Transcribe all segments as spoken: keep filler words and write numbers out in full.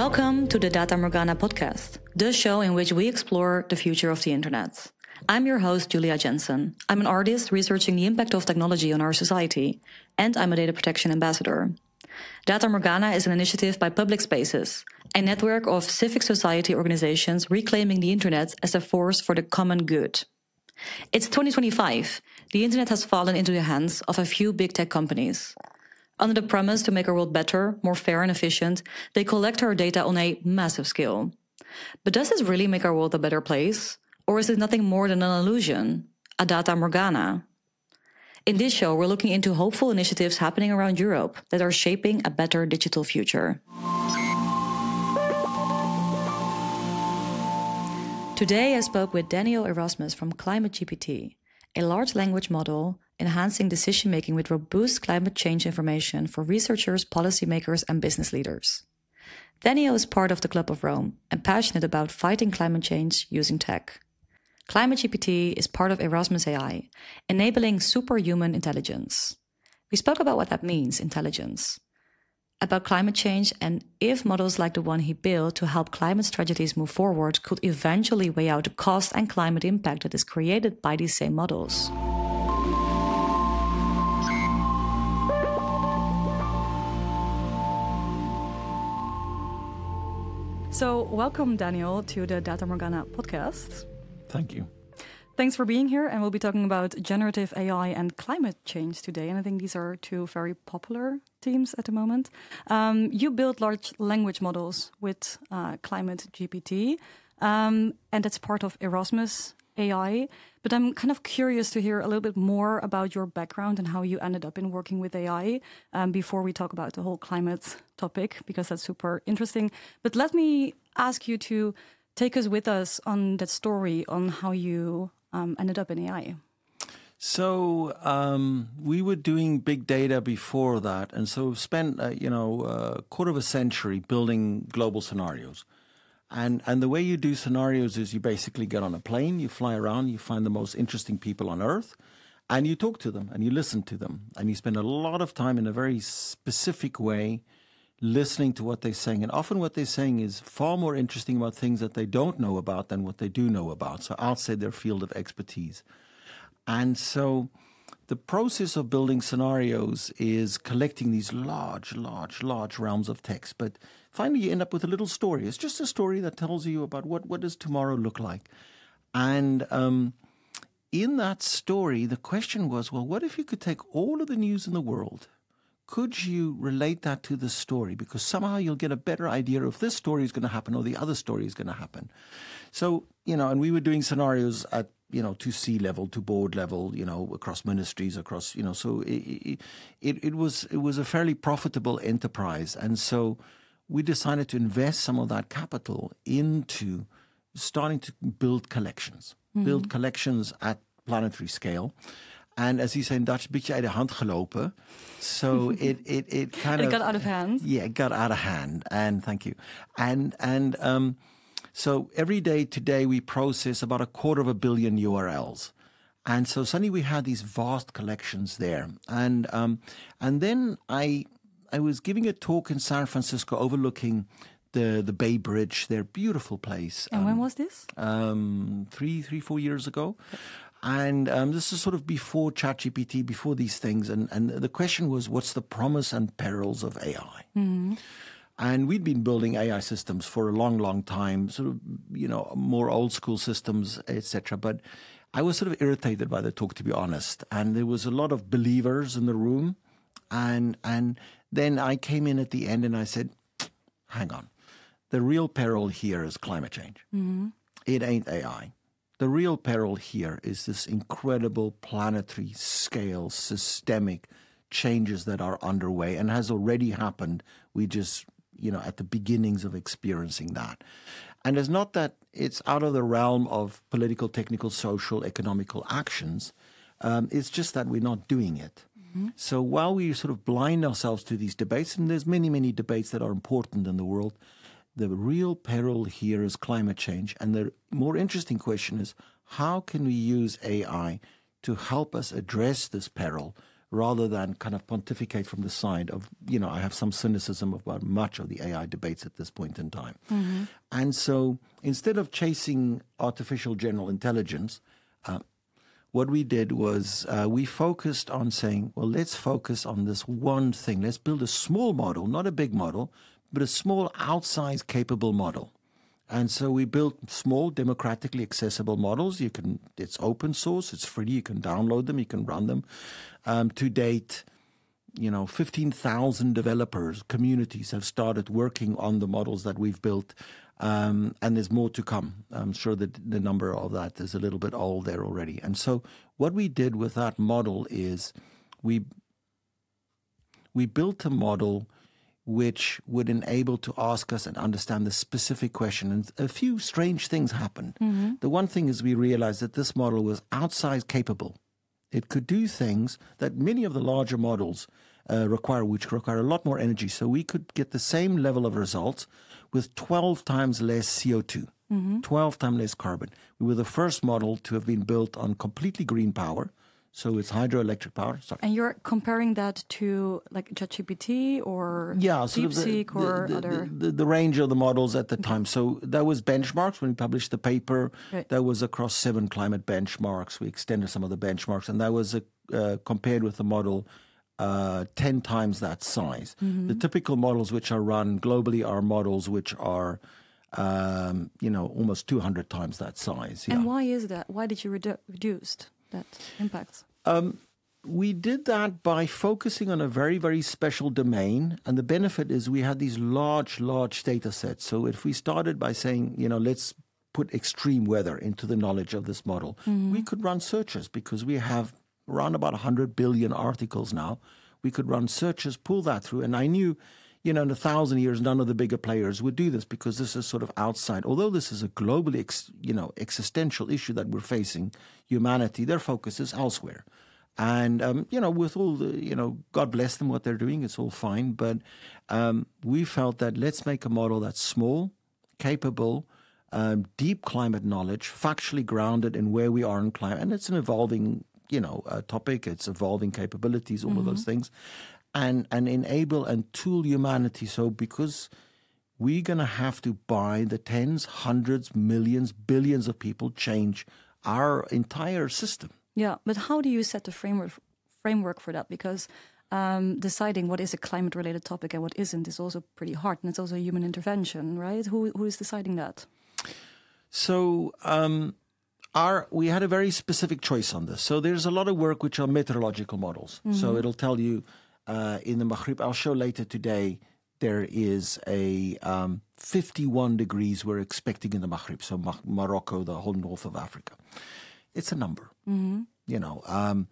Welcome to the Data Morgana podcast, the show in which we explore the future of the internet. I'm your host, Julia Jensen. I'm an artist researching the impact of technology on our society, and I'm a data protection ambassador. Data Morgana is an initiative by Public Spaces, a network of civic society organizations reclaiming the internet as a force for the common good. It's twenty twenty-five. The internet has fallen into the hands of a few big tech companies. Under the promise to make our world better, more fair and efficient, they collect our data on a massive scale. But does this really make our world a better place? Or is it nothing more than an illusion, a data morgana? In this show, we're looking into hopeful initiatives happening around Europe that are shaping a better digital future. Today, I spoke with Daniel Erasmus from Climate G P T, a large language model enhancing decision-making with robust climate change information for researchers, policymakers, and business leaders. Daniel is part of the Club of Rome and passionate about fighting climate change using tech. Climate G P T is part of Erasmus A I, enabling superhuman intelligence. We spoke about what that means, intelligence, about climate change, and if models like the one he built to help climate strategies move forward could eventually weigh out the cost and climate impact that is created by these same models. So welcome, Daniel, to the Data Morgana podcast. Thank you. Thanks for being here, and we'll be talking about generative A I and climate change today. And I think these are two very popular themes at the moment. Um, you build large language models with uh, Climate G P T, um, and that's part of Erasmus A I. But I'm kind of curious to hear a little bit more about your background and how you ended up in working with A I um, before we talk about the whole climate topic, because that's super interesting. But let me ask you to take us with us on that story on how you um, ended up in A I. So um, we were doing big data before that, and so we've spent uh, you know a quarter of a century building global scenarios. And and the way you do scenarios is you basically get on a plane, you fly around, you find the most interesting people on Earth, and you talk to them and you listen to them. And you spend a lot of time in a very specific way listening to what they're saying. And often what they're saying is far more interesting about things that they don't know about than what they do know about. So outside their field of expertise. And so the process of building scenarios is collecting these large, large, large realms of text. But finally, you end up with a little story. It's just a story that tells you about what, what does tomorrow look like. And um, in that story, the question was, well, what if you could take all of the news in the world? Could you relate that to the story? Because somehow you'll get a better idea if this story is going to happen or the other story is going to happen. So, you know, and we were doing scenarios at, you know, to C level, to board level, you know, across ministries, across, you know, so it, it, it was it was a fairly profitable enterprise. And so we decided to invest some of that capital into starting to build collections, mm-hmm. build collections at planetary scale. And as you say in Dutch, beetje uit de hand gelopen. So it it it kind and of it got out of hand. Yeah, it got out of hand. And thank you. And and um, so every day today we process about a quarter of a billion U R Ls. And so suddenly we had these vast collections there. And um, and then I I was giving a talk in San Francisco overlooking the the Bay Bridge, their beautiful place. And um, when was this? Um, three, three, four years ago. And um, this is sort of before ChatGPT, before these things. And, and the question was, what's the promise and perils of A I? Mm-hmm. And we'd been building A I systems for a long, long time, sort of, you know, more old school systems, et cetera. But I was sort of irritated by the talk, to be honest. And there was a lot of believers in the room. And and then I came in at the end and I said, hang on. The real peril here is climate change. Mm-hmm. It ain't A I. The real peril here is this incredible planetary scale, systemic changes that are underway and has already happened. We just, you know, at the beginnings of experiencing that. And it's not that it's out of the realm of political, technical, social, economical actions. Um, it's just that we're not doing it. Mm-hmm. So while we sort of blind ourselves to these debates, and there's many, many debates that are important in the world, the real peril here is climate change. And the more interesting question is, how can we use A I to help us address this peril rather than kind of pontificate from the side of, you know, I have some cynicism about much of the A I debates at this point in time. Mm-hmm. And so instead of chasing artificial general intelligence, uh, what we did was uh, we focused on saying, well, let's focus on this one thing. Let's build a small model, not a big model, but a small, outsized, capable model. And so we built small, democratically accessible models. You can, it's open source, it's free, you can download them, you can run them. Um, to date, you know, fifteen thousand developers, communities have started working on the models that we've built. Um, and there's more to come. I'm sure that the number of that is a little bit old there already. And so what we did with that model is we we built a model which would enable to ask us and understand the specific question. And a few strange things happened. Mm-hmm. The one thing is we realized that this model was outside capable. It could do things that many of the larger models uh, require, which require a lot more energy. So we could get the same level of results with twelve times less C O two, mm-hmm. twelve times less carbon. We were the first model to have been built on completely green power. So it's hydroelectric power. Sorry. And you're comparing that to like ChatGPT or yeah, sort DeepSeek of the, or the, other? The, the, the range of the models at the okay. time. So that was benchmarks when we published the paper. Right. That was across seven climate benchmarks. We extended some of the benchmarks. And that was uh, compared with the model uh, ten times that size. Mm-hmm. The typical models which are run globally are models which are um, you know, almost two hundred times that size. Yeah. And why is that? Why did you redu- reduce that impact? Um, we did that by focusing on a very, very special domain. And the benefit is we had these large, large data sets. So if we started by saying, you know, let's put extreme weather into the knowledge of this model, mm-hmm. we could run searches because we have around about one hundred billion articles now. We could run searches, pull that through. And I knew, you know, in a thousand years, none of the bigger players would do this because this is sort of outside. Although this is a globally, ex, you know, existential issue that we're facing, humanity, their focus is elsewhere. And, um, you know, with all the, you know, God bless them, what they're doing, it's all fine. But um, we felt that let's make a model that's small, capable, um, deep climate knowledge, factually grounded in where we are in climate. And it's an evolving, you know, uh, topic. It's evolving capabilities, all mm-hmm. of those things. And, and enable and tool humanity. So because we're going to have to buy the tens, hundreds, millions, billions of people change our entire system. Yeah, but how do you set the framework framework for that? Because um, deciding what is a climate-related topic and what isn't is also pretty hard, and it's also a human intervention, right? Who who is deciding that? So um, our we had a very specific choice on this. So there's a lot of work which are meteorological models. Mm-hmm. So it'll tell you uh, in the Maghreb. I'll show later today. There is a um, fifty-one degrees we're expecting in the Maghreb, so Ma- Morocco, the whole north of Africa. It's a number. Mm-hmm. You know, um,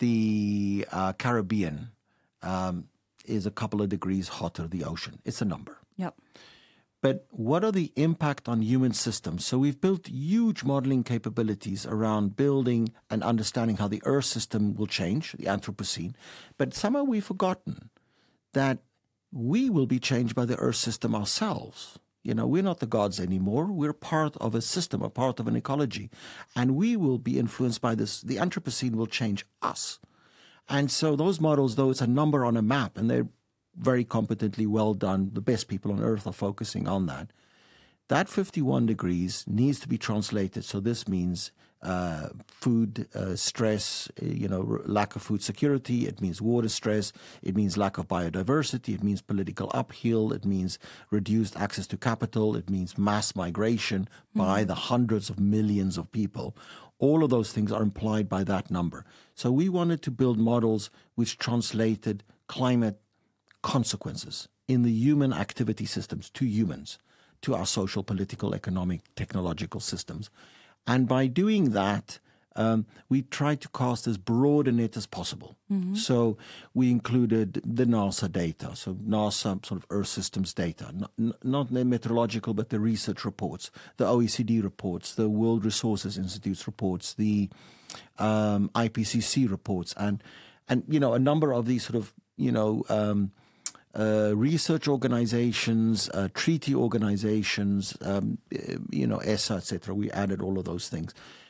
the uh, Caribbean um, is a couple of degrees hotter, the ocean. It's a number. Yep. But what are the impact on human systems? So we've built huge modeling capabilities around building and understanding how the Earth system will change, the Anthropocene. But somehow we've forgotten that we will be changed by the Earth system ourselves. You know, we're not the gods anymore. We're part of a system, a part of an ecology. And we will be influenced by this. The Anthropocene will change us. And so those models, though it's a number on a map, and they're very competently well done, the best people on Earth are focusing on that. That fifty-one degrees needs to be translated. So this means uh, food uh, stress, you know, lack of food security. It means water stress. It means lack of biodiversity. It means political upheaval. It means reduced access to capital. It means mass migration mm-hmm. by the hundreds of millions of people. All of those things are implied by that number. So we wanted to build models which translated climate consequences in the human activity systems to humans, to our social, political, economic, technological systems. And by doing that, um, we tried to cast as broad a net as possible. Mm-hmm. So we included the NASA data, so NASA sort of Earth systems data, not, not the meteorological, but the research reports, the O E C D reports, the World Resources Institute's reports, the um, I P C C reports, and, and, you know, a number of these sort of, you know, um, Uh, research organizations, uh, treaty organizations, um, you know, E S A, et cetera. We added all of those things.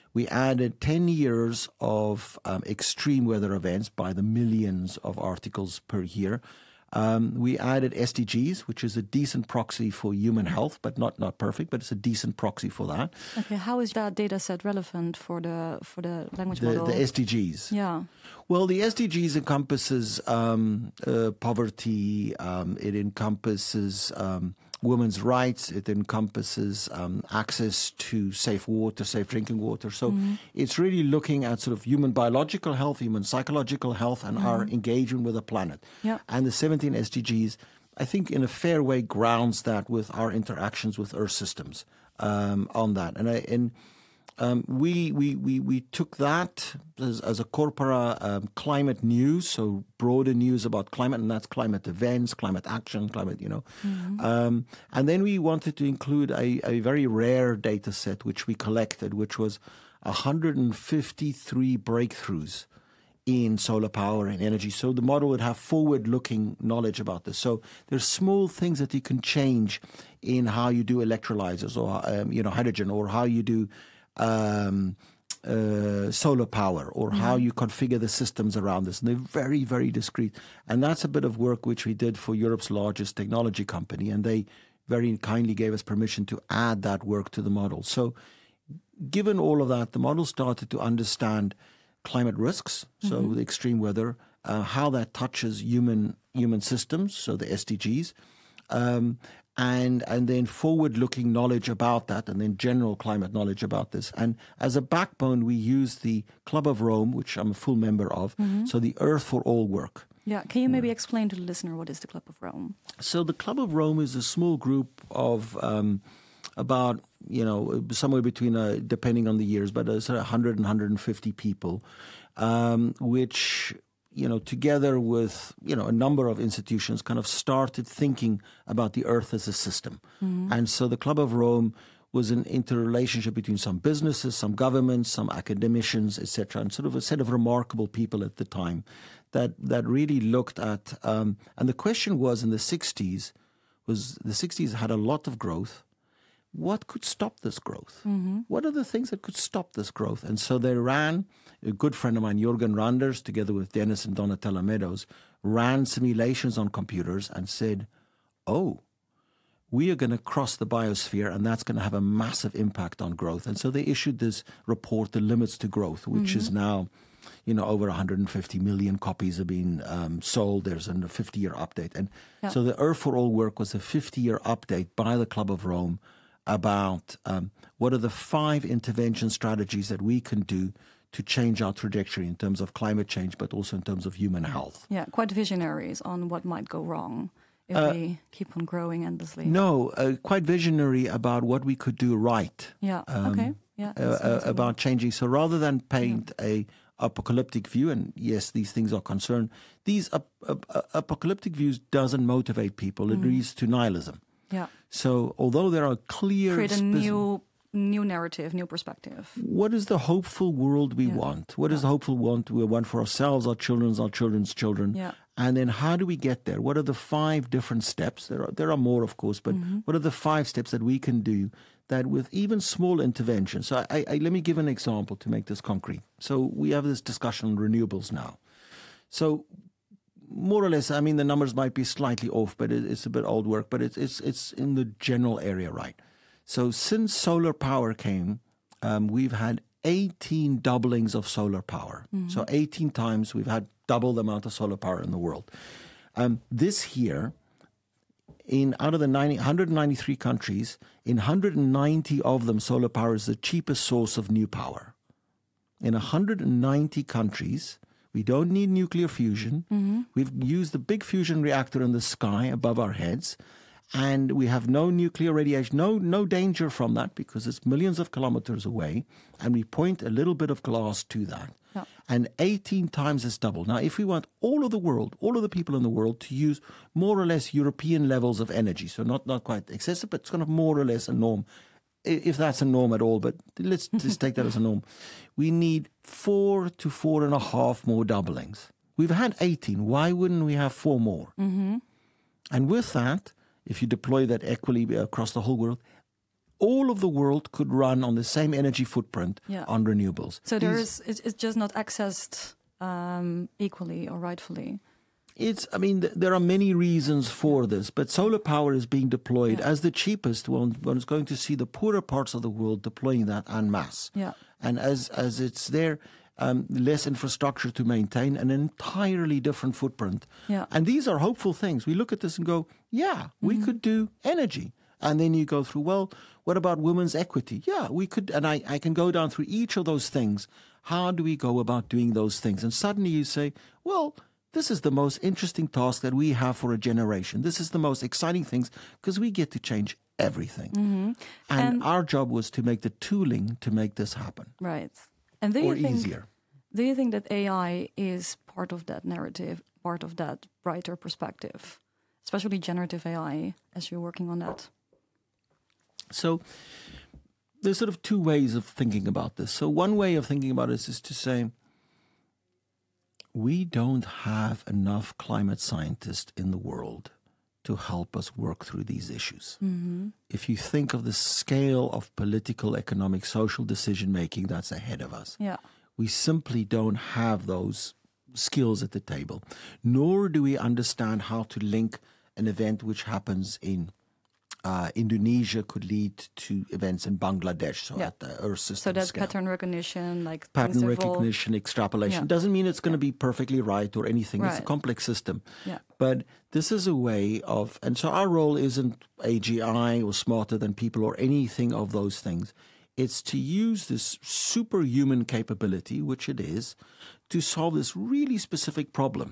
We added ten years of um, extreme weather events by the millions of articles per year. Um, we added S D Gs, which is a decent proxy for human health, but not, not perfect, but it's a decent proxy for that. Okay, how is that data set relevant for the for the language the, model? The S D Gs. Yeah. Well, the S D Gs encompasses um, uh, poverty. Um, it encompasses um, women's rights. It encompasses um, access to safe water, safe drinking water. So mm-hmm. it's really looking at sort of human biological health, human psychological health, and mm-hmm. our engagement with the planet. Yeah. And the seventeen S D Gs, I think, in a fair way, grounds that with our interactions with Earth systems um, on that. And I and. Um, we, we, we, we took that as, as a corpora um, climate news, so broader news about climate, and that's climate events, climate action, climate, you know. Mm-hmm. Um, and then we wanted to include a, a very rare data set, which we collected, which was one hundred fifty-three breakthroughs in solar power and energy. So the model would have forward-looking knowledge about this. So there's small things that you can change in how you do electrolyzers or, um, you know, hydrogen, or how you do Um, uh, solar power, or mm-hmm. how you configure the systems around this. And they're very, very discrete. And that's a bit of work which we did for Europe's largest technology company. And they very kindly gave us permission to add that work to the model. So given all of that, the model started to understand climate risks, so mm-hmm. the extreme weather, uh, how that touches human human systems, so the S D Gs, um, and and then forward-looking knowledge about that, and then general climate knowledge about this. And as a backbone, we use the Club of Rome, which I'm a full member of, mm-hmm. so the Earth for All work. Yeah, can you maybe explain to the listener what is the Club of Rome? So the Club of Rome is a small group of um, about, you know, somewhere between, uh, depending on the years, but uh, sort of one hundred and one hundred fifty people, um, which, you know, together with, you know, a number of institutions kind of started thinking about the Earth as a system. Mm-hmm. And so the Club of Rome was an interrelationship between some businesses, some governments, some academicians, et cetera, and sort of a set of remarkable people at the time that that really looked at, um, and the question was in the sixties, was the sixties had a lot of growth. What could stop this growth? Mm-hmm. What are the things that could stop this growth? And so they ran, a good friend of mine, Jürgen Randers, together with Dennis and Donatella Meadows, ran simulations on computers and said, oh, we are going to cross the biosphere, and that's going to have a massive impact on growth. And so they issued this report, The Limits to Growth, which mm-hmm. is now, you know, over one hundred fifty million copies have been um, sold. There's a fifty-year update. And yeah. so the Earth for All work was a fifty-year update by the Club of Rome about um, what are the five intervention strategies that we can do to change our trajectory in terms of climate change, but also in terms of human health. Yeah, quite visionaries on what might go wrong if uh, we keep on growing endlessly. No, uh, quite visionary about what we could do right. Yeah, um, okay. Yeah, uh, uh, about changing. So rather than paint yeah. a apocalyptic view, and yes, these things are concerned, these ap- ap- apocalyptic views doesn't motivate people. It mm. leads to nihilism. Yeah. So although there are clear... Create a spe- new new narrative, new perspective. What is the hopeful world we yeah. want? What yeah. is the hopeful world we want for ourselves, our children's, our children's children? Yeah. And then how do we get there? What are the five different steps? There are there are more, of course, but mm-hmm. what are the five steps that we can do that with even small interventions? So I, I, let me give an example to make this concrete. So we have this discussion on renewables now. So more or less, I mean, the numbers might be slightly off, but it, it's a bit old work, but it's, it's, it's in the general area, right? So since solar power came, um, we've had eighteen doublings of solar power. Mm-hmm. So eighteen times we've had double the amount of solar power in the world. Um, this year, in out of the ninety, one hundred ninety-three countries, in one hundred ninety of them, solar power is the cheapest source of new power. In one hundred ninety countries, we don't need nuclear fusion. Mm-hmm. We've used the big fusion reactor in the sky above our heads, and we have no nuclear radiation, no no danger from that because it's millions of kilometers away, and we point a little bit of glass to that. Yeah. And eighteen times is double. Now, if we want all of the world, all of the people in the world to use more or less European levels of energy, so not, not quite excessive, but it's kind of more or less a norm, if that's a norm at all, but let's just take that as a norm, we need four to four and a half more doublings. We've had eighteen. Why wouldn't we have four more? Mm-hmm. And with that, if you deploy that equally across the whole world, all of the world could run on the same energy footprint Yeah. on renewables. So These- there's it's, it's just not accessed um, equally or rightfully. It's, I mean, th- there are many reasons for this, but solar power is being deployed Yeah. as the cheapest one. One is going to see the poorer parts of the world deploying that en masse. Yeah. And as, as it's there, um, less infrastructure to maintain, an entirely different footprint. Yeah. And these are hopeful things. We look at this and go, yeah, we Mm-hmm. could do energy. And then you go through, well, what about women's equity? Yeah, we could, and I, I can go down through each of those things. How do we go about doing those things? And suddenly you say, well, this is the most interesting task that we have for a generation. This is the most exciting things because we get to change everything. Mm-hmm. And, And- our job was to make the tooling to make this happen. Right. And do you Or think easier. do you think that A I is part of that narrative, part of that brighter perspective, especially generative A I, as you're working on that? So there's sort of two ways of thinking about this. So one way of thinking about this is to say, we don't have enough climate scientists in the world to help us work through these issues. Mm-hmm. If you think of the scale of political, economic, social decision making that's ahead of us, Yeah. we simply don't have those skills at the table, nor do we understand how to link an event which happens in uh, Indonesia could lead to events in Bangladesh, so Yeah. at the Earth system So that scale. pattern recognition, like Pattern things evolve. recognition, extrapolation. Yeah. Doesn't mean it's going to be perfectly right or anything. It's a Right. complex system. Yeah. But this is a way of, and so our role isn't A G I or smarter than people or anything of those things. It's to use this superhuman capability, which it is, to solve this really specific problem.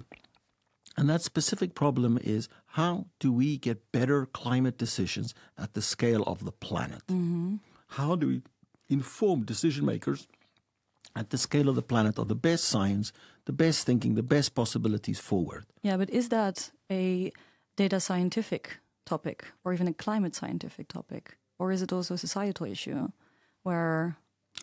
And that specific problem is, how do we get better climate decisions at the scale of the planet? Mm-hmm. How do we inform decision makers at the scale of the planet of the best science, the best thinking, the best possibilities forward? Yeah, but is that a data scientific topic or even a climate scientific topic? Or is it also a societal issue where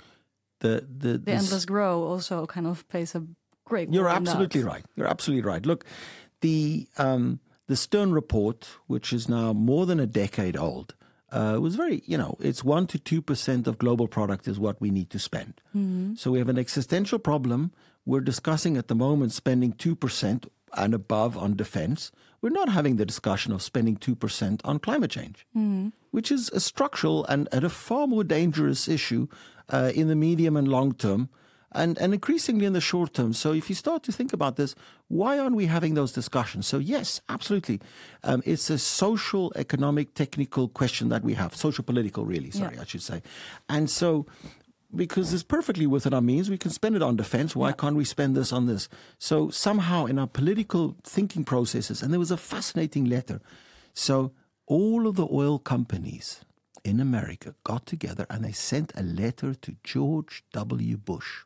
The, the, the endless grow also kind of plays a great role You're in absolutely that? right. You're absolutely right. Look, the um, the Stern report, which is now more than a decade old, uh, was very, you know, it's one to two percent of global product is what we need to spend. Mm-hmm. So we have an existential problem. We're discussing at the moment spending two percent and above on defense. We're not having the discussion of spending two percent on climate change, Mm-hmm. which is a structural and, and a far more dangerous issue uh, in the medium and long term. And, and increasingly in the short term. So if you start to think about this, why aren't we having those discussions? So yes, absolutely. Um, it's a social, economic, technical question that we have. Social, political, really, sorry, Yeah. I should say. And so because it's perfectly within our means, we can spend it on defense. Why Yeah. can't we spend this on this? So somehow in our political thinking processes, and there was a fascinating letter. So all of the oil companies in America got together and they sent a letter to George W. Bush.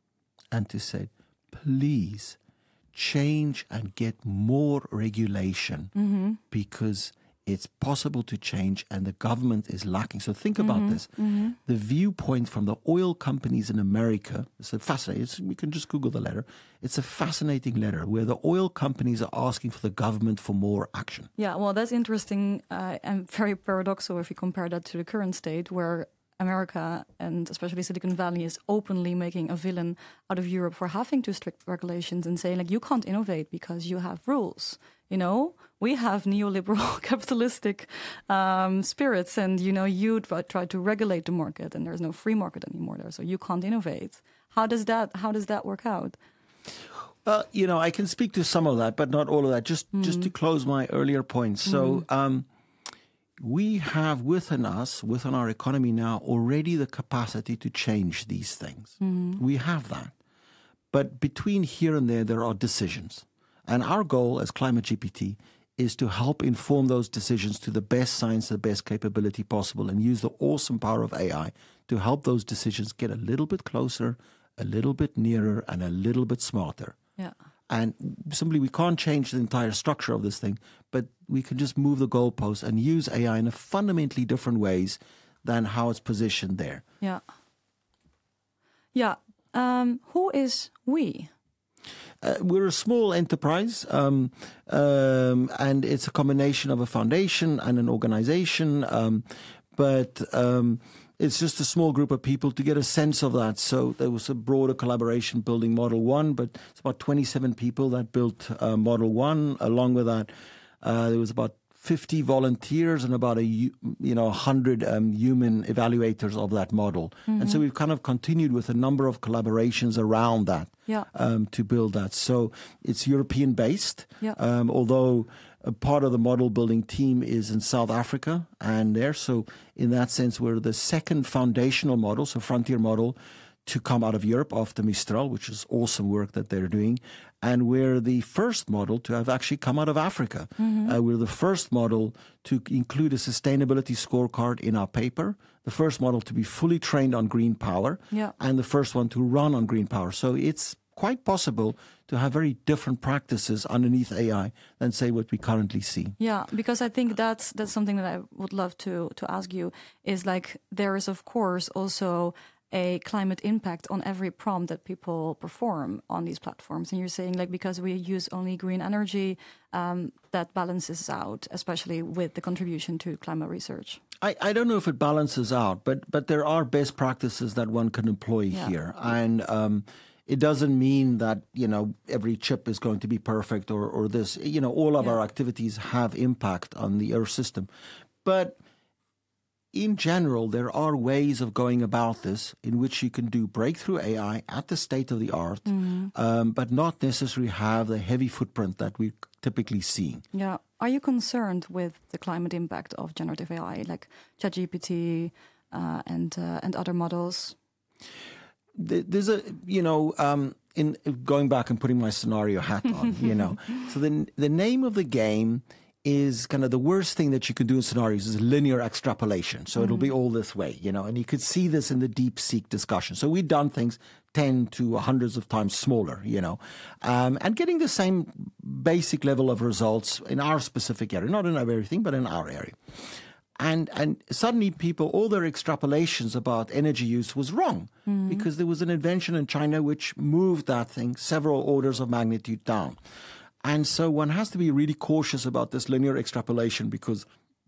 And to say, please change and get more regulation Mm-hmm. because it's possible to change and the government is lacking. So think about this. Mm-hmm. The viewpoint from the oil companies in America is a fascinating. It's, we can just Google the letter. It's a fascinating letter where the oil companies are asking for the government for more action. Yeah, well, that's interesting uh, and very paradoxical if you compare that to the current state where America and especially Silicon Valley is openly making a villain out of Europe for having too strict regulations and saying, like, you can't innovate because you have rules. You know, we have neoliberal capitalistic um, spirits and, you know, you try, try to regulate the market and there's no free market anymore there. So you can't innovate. How does that, how does that work out? Well, you know, I can speak to some of that, but not all of that. Just, Mm. just to close my earlier points. So, Mm-hmm. um, we have within us, within our economy now, already the capacity to change these things. Mm-hmm. We have that. But between here and there, there are decisions. And our goal as Climate G P T is to help inform those decisions to the best science, the best capability possible, and use the awesome power of A I to help those decisions get a little bit closer, a little bit nearer, and a little bit smarter. Yeah. And simply, we can't change the entire structure of this thing, but we can just move the goalposts and use A I in a fundamentally different ways than how it's positioned there. Yeah. Yeah. Um, who is we? Uh, we're a small enterprise, um, um, and it's a combination of a foundation and an organization. Um, but um, it's just a small group of people to get a sense of that. So there was a broader collaboration building Model One, but it's about twenty-seven people that built uh, Model One. Along with that, uh, there was about fifty volunteers and about a you know one hundred um, human evaluators of that model. Mm-hmm. And so we've kind of continued with a number of collaborations around that yeah. um, to build that. So it's European based, yeah. um, although a part of the model building team is in South Africa and there. So in that sense, we're the second foundational model, so frontier model, to come out of Europe after Mistral, which is awesome work that they're doing. And we're the first model to have actually come out of Africa. Mm-hmm. Uh, we're the first model to include a sustainability scorecard in our paper, the first model to be fully trained on green power, yeah. and the first one to run on green power. So it's quite possible to have very different practices underneath A I than, say, what we currently see. Yeah, because I think that's that's something that I would love to to ask you, is like there is, of course, also a climate impact on every prompt that people perform on these platforms. And you're saying, like, because we use only green energy, um, that balances out, especially with the contribution to climate research. I, I don't know if it balances out, but but there are best practices that one can employ yeah. here. And um, it doesn't mean that, you know, every chip is going to be perfect or, or this. You know, all of yeah. our activities have impact on the Earth system. But in general, there are ways of going about this in which you can do breakthrough A I at the state of the art, mm-hmm. um, but not necessarily have the heavy footprint that we typically see. Yeah. Are you concerned with the climate impact of generative A I, like ChatGPT uh, and uh, and other models? There's a, you know, um, in going back and putting my scenario hat on, you know, so the the name of the game is kind of the worst thing that you can do in scenarios is linear extrapolation. So mm-hmm. it'll be all this way, you know, and you could see this in the DeepSeek discussion. So we've done things ten to hundreds of times smaller, you know, um, and getting the same basic level of results in our specific area, not in everything, but in our area. And and suddenly people, all their extrapolations about energy use was wrong mm-hmm. because there was an invention in China which moved that thing several orders of magnitude down. And so one has to be really cautious about this linear extrapolation because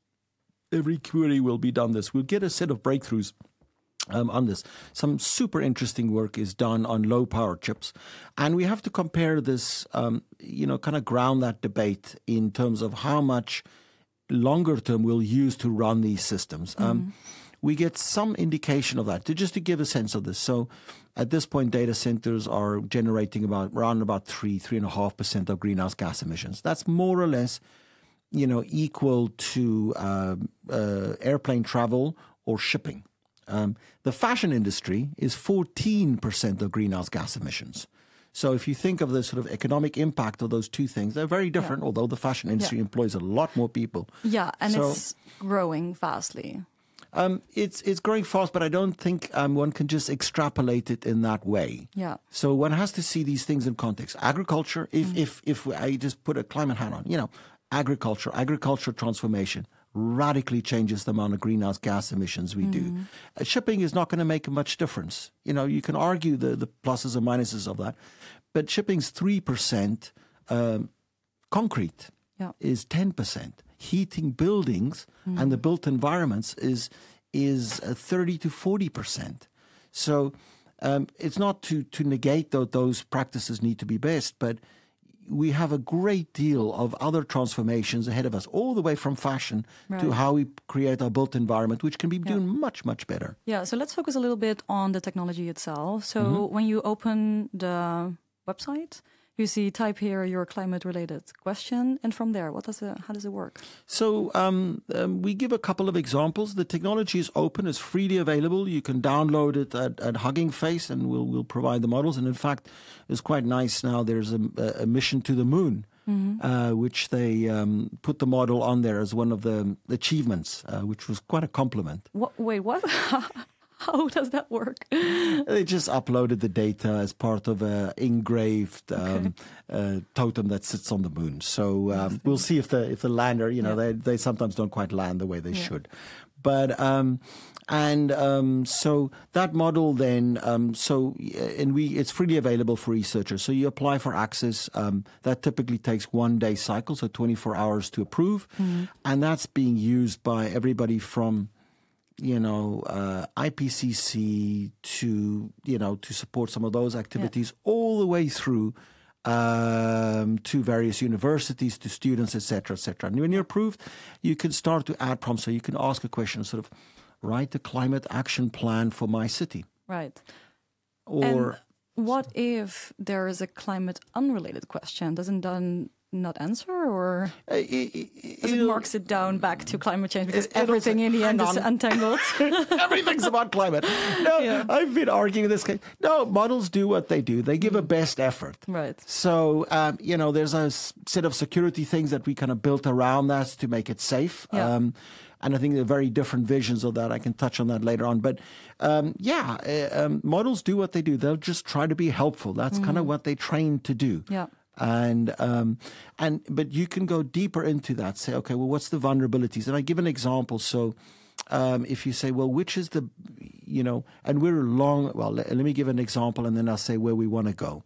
every query will be done this. We'll get a set of breakthroughs um, on this. Some super interesting work is done on low power chips. And we have to compare this, um, you know, kind of ground that debate in terms of how much longer term we'll use to run these systems. Mm-hmm. Um, we get some indication of that, to just to give a sense of this. So at this point, data centers are generating about around about three, three and a half percent of greenhouse gas emissions. That's more or less, you know, equal to uh, uh, airplane travel or shipping. Um, the fashion industry is fourteen percent of greenhouse gas emissions. So if you think of the sort of economic impact of those two things, they're very different, yeah. although the fashion industry yeah. employs a lot more people. Yeah, and so, it's growing fastly. Um, it's it's growing fast, but I don't think um, one can just extrapolate it in that way. Yeah. So one has to see these things in context. Agriculture, if mm. if if I just put a climate hat on, you know, agriculture, agriculture transformation radically changes the amount of greenhouse gas emissions we mm. do. Uh, shipping is not going to make much difference. You know, you can argue the, the pluses and minuses of that, but shipping's three percent, um, concrete yeah. is ten percent. Heating buildings mm. and the built environments is is uh, thirty to forty percent. So um, it's not to, to negate that those practices need to be best, but we have a great deal of other transformations ahead of us, all the way from fashion right. to how we create our built environment, which can be yeah. doing much, much better. Yeah, so let's focus a little bit on the technology itself. So mm-hmm. when you open the website, you see, type here your climate-related question, and from there, what does it, how does it work? So um, um, we give a couple of examples. The technology is open, it's freely available. You can download it at, at Hugging Face, and we'll we'll provide the models. And in fact, it's quite nice now. There's a, a mission to the moon, mm-hmm. uh, which they um, put the model on there as one of the achievements, uh, which was quite a compliment. What, wait, what? How does that work? They just uploaded the data as part of a engraved um, okay. uh, totem that sits on the moon. So um, we'll see if the if the lander, you know, yeah. they they sometimes don't quite land the way they yeah. should. But um, and um, so that model then, um, so and we it's freely available for researchers. So you apply for access. Um, that typically takes one day cycle, so twenty-four hours to approve, mm-hmm. and that's being used by everybody from you know, uh, I P C C to, you know, to support some of those activities, yeah. all the way through um, to various universities, to students, et cetera, et cetera. And when you're approved, you can start to add prompts. So you can ask a question, sort of, write a climate action plan for my city. Right. Or and what if there is a climate unrelated question? Doesn't done not answer, or uh, it, it, does it marks it down back to climate change because it, everything in the end is untangled? Everything's about climate. No, yeah. I've been arguing this case. No, models do what they do. They give mm. a best effort. Right. So, um, you know, there's a set of security things that we kind of built around that to make it safe. Yeah. Um, and I think there are very different visions of that. I can touch on that later on. But um, yeah, uh, um, models do what they do. They'll just try to be helpful. That's mm. kind of what they train to do. Yeah. And um, and but you can go deeper into that. Say, okay, well, what's the vulnerabilities? And I give an example. So, um, if you say, well, which is the, you know, and we're long. Well, let, let me give an example, and then I'll say where we want to go.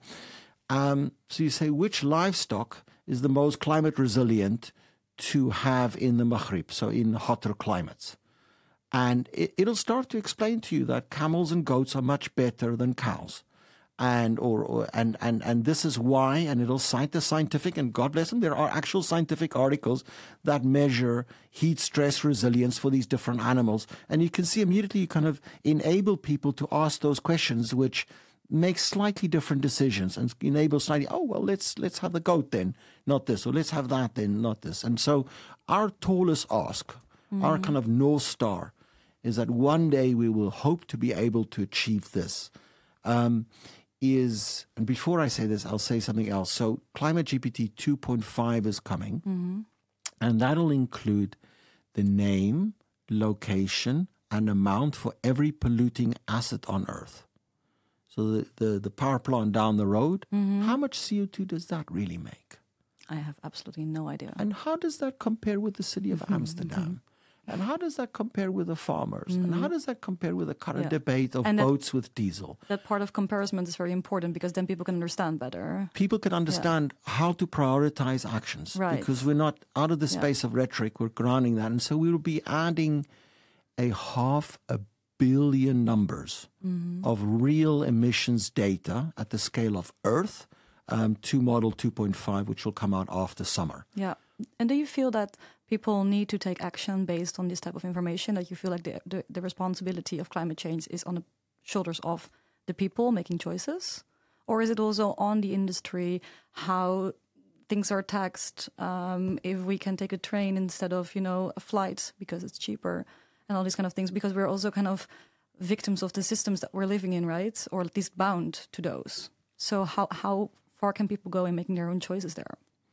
Um, so you say, which livestock is the most climate resilient to have in the Maghreb? So in hotter climates, and it, it'll start to explain to you that camels and goats are much better than cows. And or, or and, and and this is why, and it'll cite the scientific, and God bless them, there are actual scientific articles that measure heat stress resilience for these different animals. And you can see immediately you kind of enable people to ask those questions, which makes slightly different decisions and enable slightly, oh, well, let's let's have the goat then, not this, or let's have that then, not this. And so our tallest ask, mm-hmm. our kind of North Star, is that one day we will hope to be able to achieve this. Um, is, and before I say this, I'll say something else. So Climate G P T two point five is coming, mm-hmm. and that'll include the name, location, and amount for every polluting asset on Earth. So the, the, the power plant down the road, mm-hmm. how much C O two does that really make? I have absolutely no idea. And how does that compare with the city of mm-hmm. Amsterdam? And how does that compare with the farmers? Mm-hmm. And how does that compare with the current yeah. debate of and boats that, with diesel? That part of comparison is very important because then people can understand better. People can understand yeah. how to prioritize actions. Right. Because we're not out of the space yeah. of rhetoric, we're grounding that. And so we will be adding a half a billion numbers mm-hmm. of real emissions data at the scale of Earth um, to Model two point five, which will come out after summer. Yeah. And do you feel that people need to take action based on this type of information, that you feel like the, the, the responsibility of climate change is on the shoulders of the people making choices? Or is it also on the industry, how things are taxed, um, if we can take a train instead of, you know, a flight because it's cheaper and all these kind of things, because we're also kind of victims of the systems that we're living in, right? Or at least bound to those. So how, how far can people go in making their own choices there?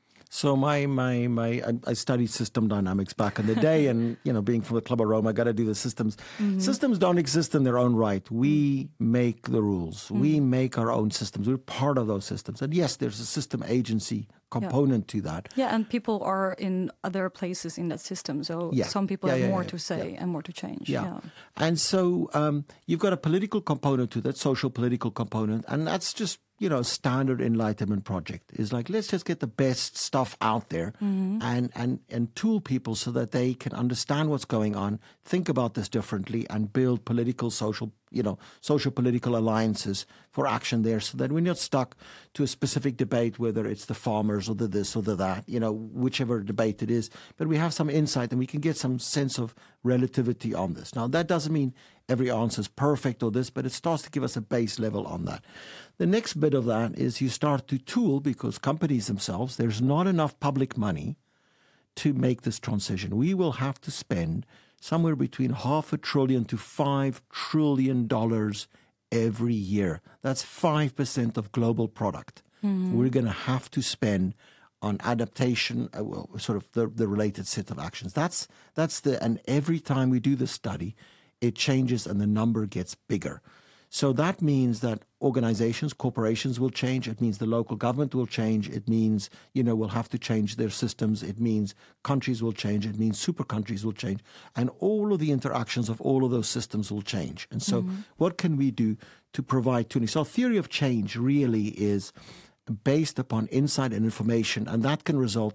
So my my my I studied system dynamics back in the day, and you know, being from the Club of Rome, I got to do the systems. Mm-hmm. Systems don't exist in their own right. We make the rules. Mm-hmm. We make our own systems. We're part of those systems. And yes, there's a system agency component yeah. to that. Yeah, and people are in other places in that system. So yeah. some people yeah, have yeah, more yeah, to say yeah. and more to change. Yeah. yeah. And so um, you've got a political component to that, social political component, and that's just, you know, standard enlightenment project is like, let's just get the best stuff out there mm-hmm. and, and, and tool people so that they can understand what's going on, think about this differently, and build political, social, you know, social political alliances for action there, so that we're not stuck to a specific debate, whether it's the farmers or the this or the that, you know, whichever debate it is. But we have some insight and we can get some sense of relativity on this. Now, that doesn't mean every answer is perfect or this, but it starts to give us a base level on that. The next bit of that is you start to tool, because companies themselves, there's not enough public money to make this transition. We will have to spend somewhere between half a trillion to five trillion dollars every year. That's five percent of global product. Mm-hmm. We're going to have to spend on adaptation, uh, well, sort of the, the related set of actions. That's that's the, and every time we do the study, it changes and the number gets bigger. So that means that organizations, corporations will change. It means the local government will change. It means, you know, we'll have to change their systems. It means countries will change. It means super countries will change. And all of the interactions of all of those systems will change. And so mm-hmm. what can we do to provide tuning? So theory of change really is based upon insight and information, and that can result in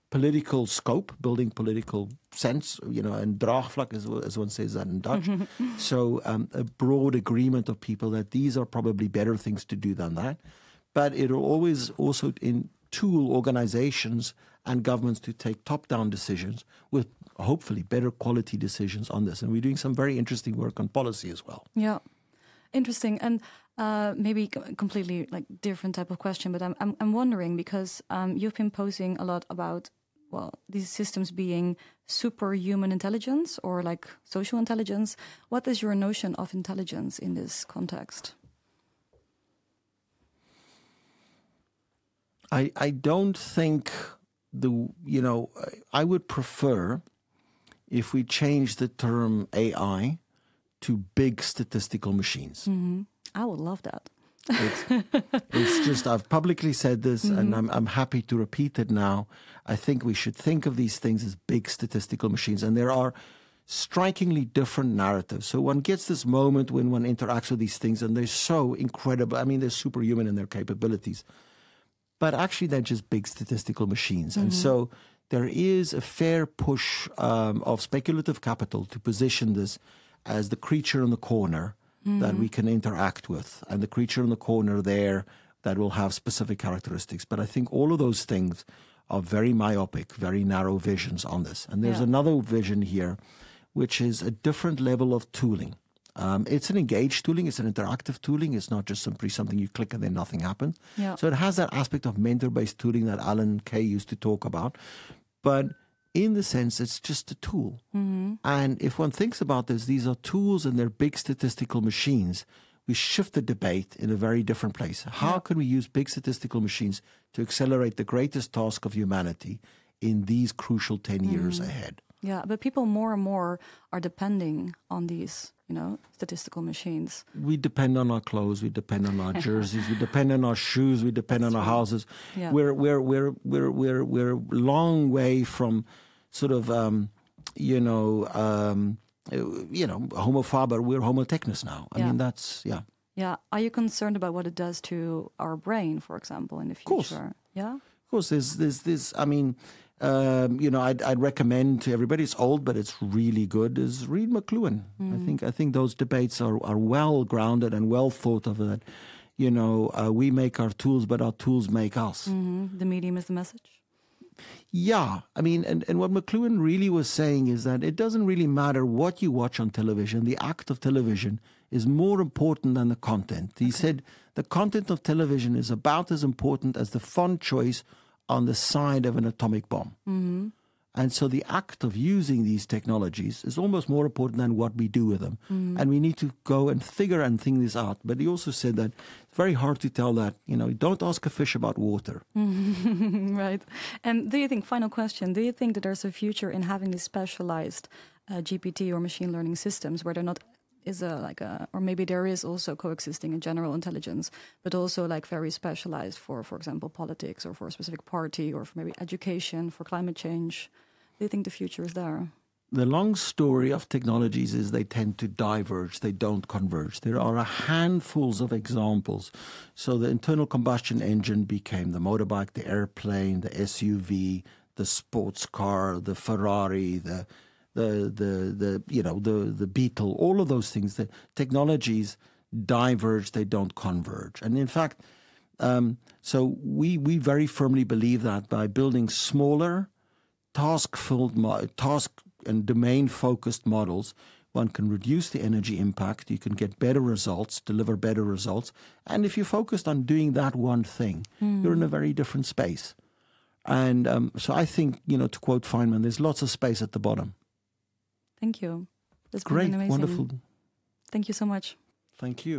political scope, building political sense, you know, and draagvlak, as, as one says that in Dutch. So um, a broad agreement of people that these are probably better things to do than that. But it will always also in tool organizations and governments to take top-down decisions with hopefully better quality decisions on this. And we're doing some very interesting work on policy as well. Yeah, interesting. And uh, maybe c- completely like different type of question, but I'm I'm, I'm wondering because um, you've been posing a lot about, well, these systems being superhuman intelligence or like social intelligence. What is your notion of intelligence in this context? I, I don't think the, you know, I would prefer if we change the term A I to big statistical machines. Mm-hmm. I would love that. It's, it's just, I've publicly said this mm-hmm. and I'm, I'm happy to repeat it now. I think we should think of these things as big statistical machines. And there are strikingly different narratives. So one gets this moment when one interacts with these things and they're so incredible. I mean, they're superhuman in their capabilities. But actually, they're just big statistical machines. Mm-hmm. And so there is a fair push um, of speculative capital to position this as the creature in the corner mm-hmm. that we can interact with, and the creature in the corner there that will have specific characteristics. But I think all of those things are very myopic, very narrow visions on this. And there's yeah. another vision here, which is a different level of tooling. Um, it's an engaged tooling. It's an interactive tooling. It's not just simply something you click and then nothing happens. Yeah. So it has that aspect of mentor-based tooling that Alan Kay used to talk about. But in the sense, it's just a tool. Mm-hmm. And if one thinks about this, these are tools and they're big statistical machines. We shift the debate in a very different place. How yeah. can we use big statistical machines to accelerate the greatest task of humanity in these crucial ten mm-hmm. years ahead? Yeah, but people more and more are depending on these, you know, statistical machines. We depend on our clothes, we depend on our jerseys, we depend on our shoes, we depend That's on our true. houses. Yeah. We're we're we're we're we're we're a long way from sort of um, you know um, you know homo faber. We're homo technus now. I yeah. mean that's yeah. Yeah. Are you concerned about what it does to our brain, for example, in the future? Of course. Yeah. Of course. There's there's this. I mean. Um, you know, I'd, I'd recommend to everybody. It's old, but it's really good. Is read McLuhan. Mm. I think I think those debates are, are well grounded and well thought of. That, you know, uh, we make our tools, but our tools make us. Mm-hmm. The medium is the message. Yeah, I mean, and, and what McLuhan really was saying is that it doesn't really matter what you watch on television. The act of television is more important than the content. He okay. said the content of television is about as important as the font choice on the side of an atomic bomb. Mm-hmm. And so the act of using these technologies is almost more important than what we do with them. Mm-hmm. And we need to go and figure and think this out. But he also said that it's very hard to tell that, you know, don't ask a fish about water. Mm-hmm. Right. And do you think, final question, do you think that there's a future in having these specialized uh, G P T or machine learning systems where they're not is a like a, or maybe there is also coexisting in general intelligence, but also like very specialized for, for example, politics or for a specific party or for maybe education, for climate change? Do you think the future is there? The long story of technologies is they tend to diverge. They don't converge. There are a handfuls of examples. So the internal combustion engine became the motorbike, the airplane, the S U V, the sports car, the Ferrari, the The, the the you know the the Beetle, all of those things. The technologies diverge; they don't converge. And in fact, um, so we we very firmly believe that by building smaller, task-filled, task and domain-focused models, one can reduce the energy impact. You can get better results, deliver better results. And if you're focused on doing that one thing, mm. you're in a very different space. And um, so I think, you know, to quote Feynman, there's lots of space at the bottom. Thank you. That's great, been amazing. Wonderful. Thank you so much. Thank you.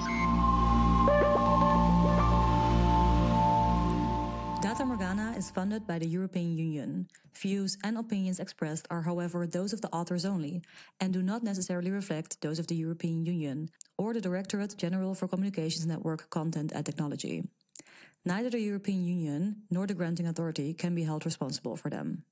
Data Morgana is funded by the European Union. Views and opinions expressed are, however, those of the authors only and do not necessarily reflect those of the European Union or the Directorate General for Communications Network, Content and Technology. Neither the European Union nor the granting authority can be held responsible for them.